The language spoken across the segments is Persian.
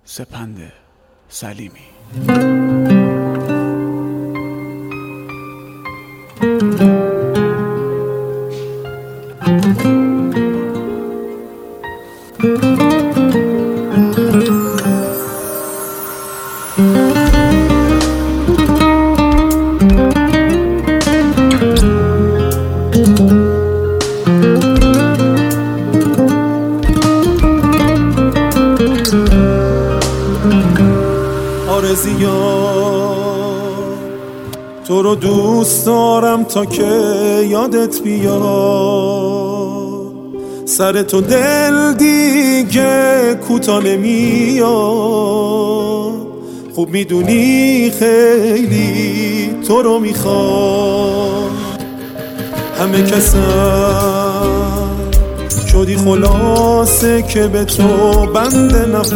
سپند سلیمی. آرزیا تو رو دوست دارم تا که یادت بیاد، سر تو دل دیگه کوتاه نمیاد. خوب میدونی خیلی تو رو میخوام، همه کسم شدی خلاصه که به تو بند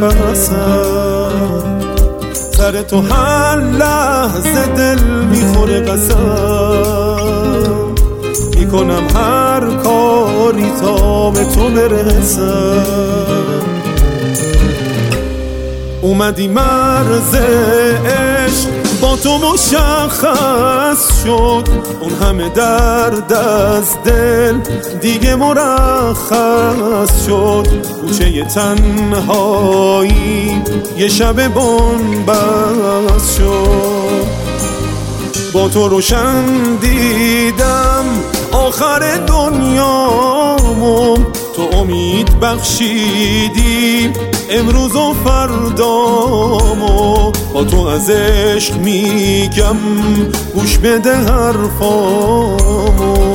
نفسم. سر تو هر لحظه دل میخوره قسم، میکنم هر کاری تا به تو برسم. اومدی مرز عشق با تو مشخص شد، اون همه درد از دل دیگه مرخص شد. کوچه تنهایی یه شب بنبست شد، با تو روشن دیدم آخر دنیامو. تو امید بخشیدی امروز و فردامو، با تو از عشق میگم گوش بده حرفامو.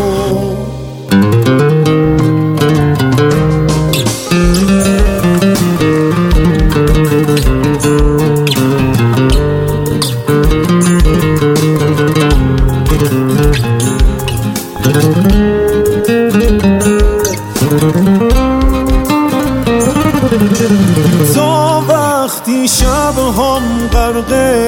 تا وقتی شب‌هام غرق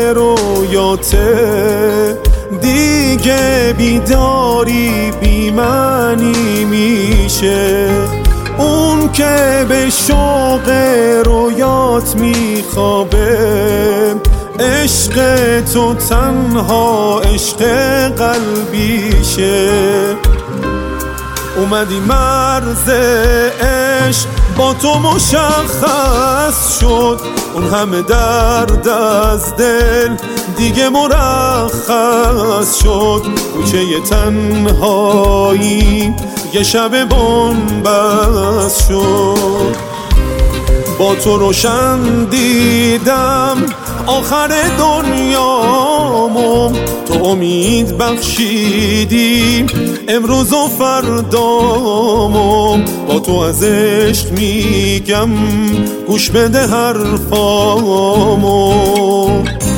رویاته، دیگه بیداری بی معنی میشه. اون که به شوق رویات میخوابه، عشق تو تنها عشق قلبیشه. اومدی مرز عشق با تو مشخص شد، اون همه درد از دل دیگه مرخص شد. کوچه تنهایی یه شب بنبست شد، با تو روشن دیدم آخر دنیامو. تو امید بخشیدی امروز و فردامو، با تو از عشق میگم گوش بده حرفامو.